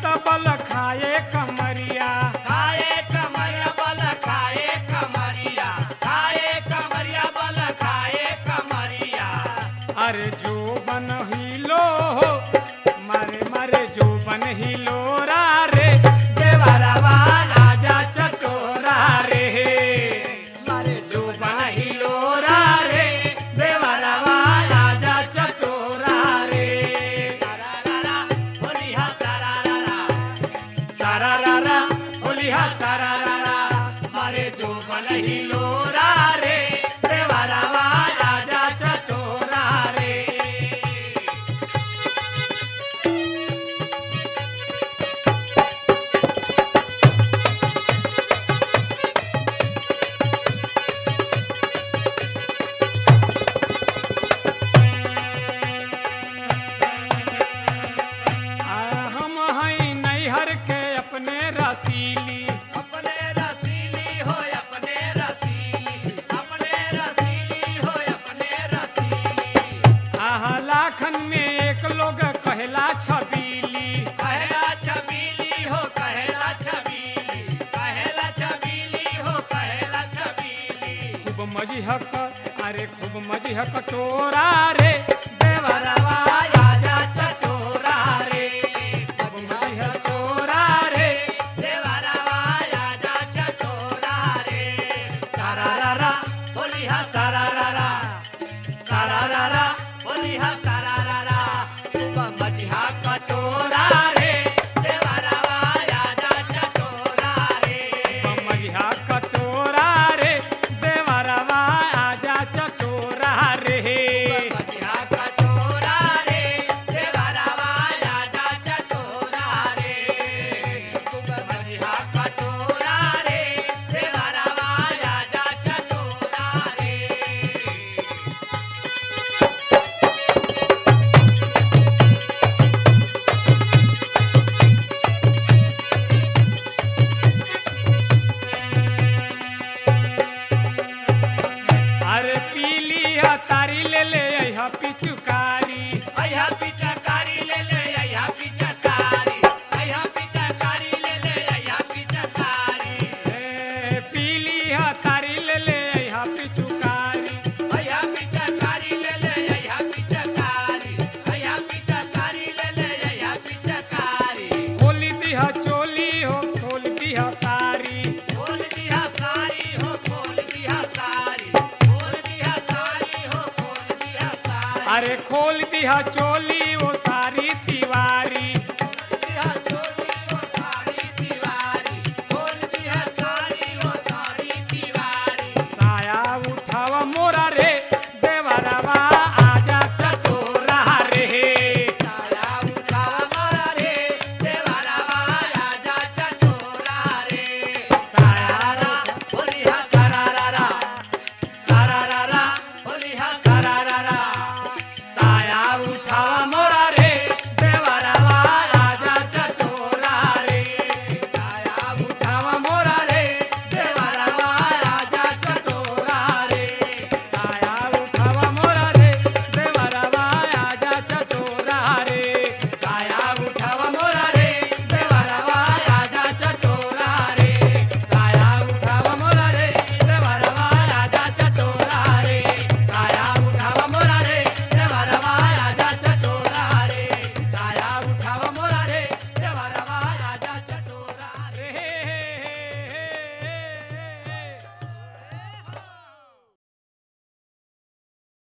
त बल खाए कमरिया खाए कमरिया बल खाए कमरिया बल खाए कमरिया। अरे जो बन हिलो हो मारे मारे जो बन हिलो रे देवरवा राजा चटोरा रे मारे जो बन हिलो रे देवरवा राजा चटोरा रे सारारारा होलिहा सारारारा सारारारा होलिहा सारारारा मारे जो बन हिलोरा रे देवरवा राजा चटोरा रे। हम हैं नैहर के अपने रसीली अपने रसीली हो अपने रसीली हो अपने रसीली। आह लाखन में एक लोग कहला छबीली कहला छबीली हो कहला छबीली हो कहला छबीली। खूब मजहक अरे खूब मजहक टोरा रे देवरवा राजा चटोरा रे खूब मजहक टोरा रे देवरवा राजा चटोरा रे। सारारारा होलिहा सारारारा सारारारा होलिहा सारारारा मजिहा कटोरा रे देवरवा राजा चटोरा रे। मजहा कटोरा रे देवरवा राजा चटोरा रे मजिहा कटोरा रे देवरवा राजा चटोरा रे। मजिहा कटोरा रे देवरवा राजा चटोरा रे। अरे पीली तारी ले अइहा पिचुकारी अइहा पिचकारी ले ले अइहा पिचकारी ले ले अइहा पिचकारी। ए, पीली तारी ले अइहा पिचुकारी अइहा पिचकारी ले ले अइहा पिचकारी ले ले अइहा पिचकारी। खोली दिहा चोली हो खोल दिहा सारी खोल दिया सारी हो खोल दिया सारी खोल दिया सारी हो खोल दिया सारी। अरे खोल दिहा चोली वो सारी